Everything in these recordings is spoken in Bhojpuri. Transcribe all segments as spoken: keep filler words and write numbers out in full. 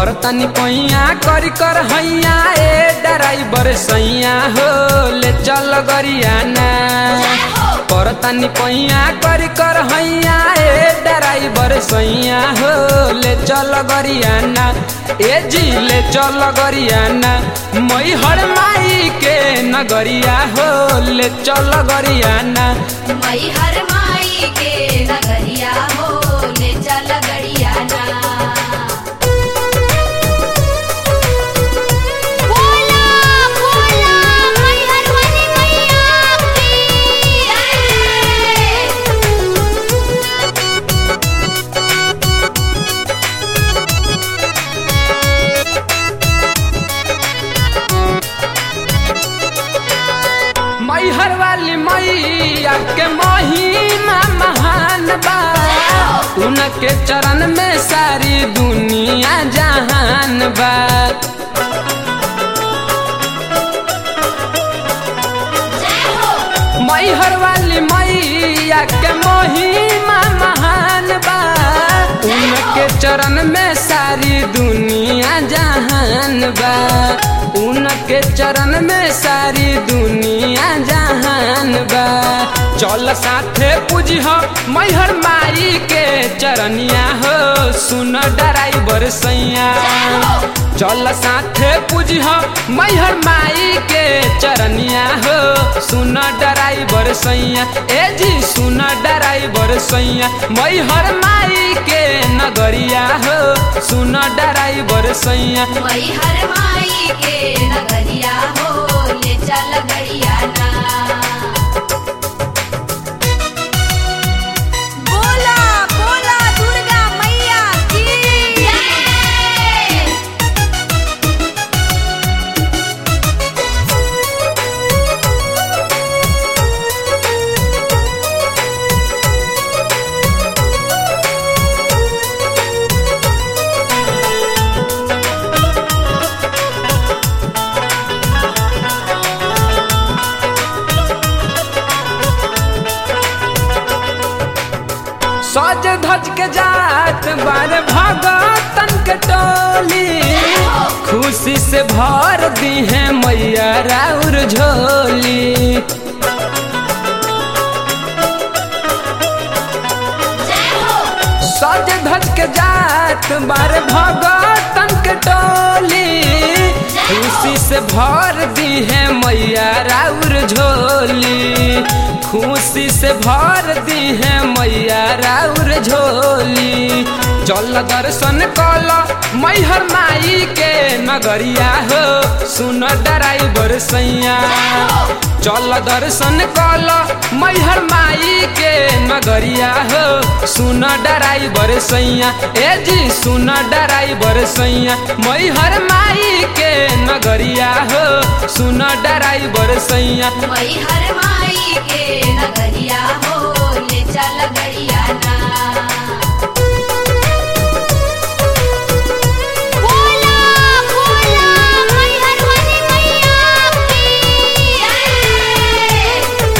परतनी पैया करी कर हैया ए ड्राइवर सैया हो ले चल गरियाना। परतनी पैया करी कर हैया ए ड्राइवर सैया हो ले चल गरियाना। ए जी ले चल गरियाना मैहर माई के नगरिया हो ले चल गरियाना। मैहर माई के नगरिया हो ले चल गरियाना। मैहर वाली मैया के महिमा महान बा, उनके चरण में सारी दुनिया जहान बा। मैहर वाली मैया के महिमा महान बा, उनके चरण में सारी दुनिया जहान बा। उनके चरण में सारी दुनिया जहान बा। चल साथे पूजिह मैहर माई के चरनिया हो सुन ड्राइवर सैया। चल साथे पूजिह मैहर माई के चरनिया हो सुन ड्राइवर सैया। ए जी सुन ड्राइवर सैया मैहर माई के नगरिया हो सुन ड्राइवर सैया। मैहर माई के नगरिया हो ले चल गरियाना। बोला बोला दुर्गा मैया की जय। सज धज के जात बार भगतन के टोली, खुशी से भर दी है मैया राउर झोली। सज धज के जात बार भगतन के टोली, खुशी से भर दी है मैया राउर झोली। खुशी से भर दी है मैया राउर झोली। चल दर्शन कल मैहर माई के नगरिया हो सुन ड्राइवर सैया। चल दर्शन कल मैहर माई के नगरिया हो सुन ड्राइवर सैया। ए जी सुन ड्राइवर सैया मैहर माई के नगरिया हो सुन ड्राइवर सैया। मैहर माई के नगरिया हो ले चल गरियाना। बोला बोला मैहर वाली मैया की जय।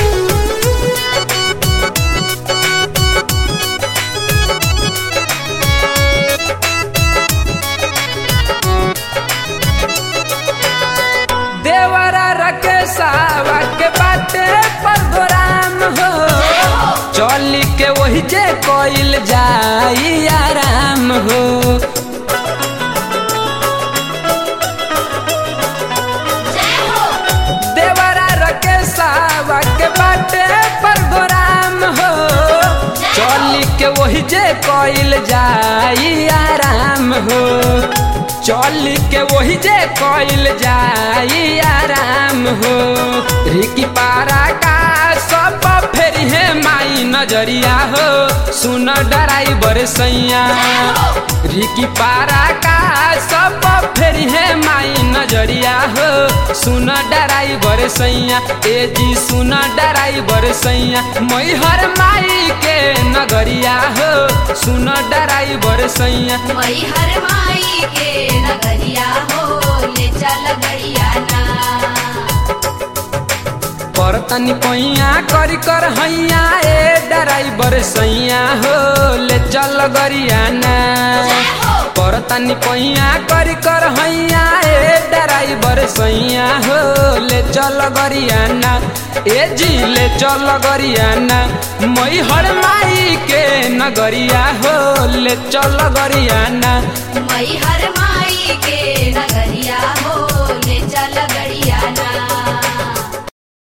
देवरा रकेशवा के बाटे पर गोराम हो, चली के वही जे कोइल जाई आराम हो। देवरा रकेशवा के बाटे पर गोराम हो, चली के वही जे कोइल जाई आराम हो। चल के वही जे कोइल जाई आराम हो। रिकी पारा का सब फेरी है माई नजरिया हो सुन ड्राइवर सैया। रिकी पारा का सब फेरी है माई नजरिया हो सुन ड्राइवर सैया। ए जी सुन ड्राइवर सैया मैहर माई के नगरिया हो सुन ड्राइवर सैया। मैहर माई के नगरिया हो ले चल गरियाना। परतनी पैया करी कर हैया ए ड्राइवर सैया हो ले चल गरियाना। परतनी पैया करी कर हैया ए ड्राइवर सैया हो ले चल गरियाना ए जी ले चल गरियाना मैहर माई के नगरिया हो ले चल गरियाना मैहर माई के नगरिया हो ले चल गरियाना।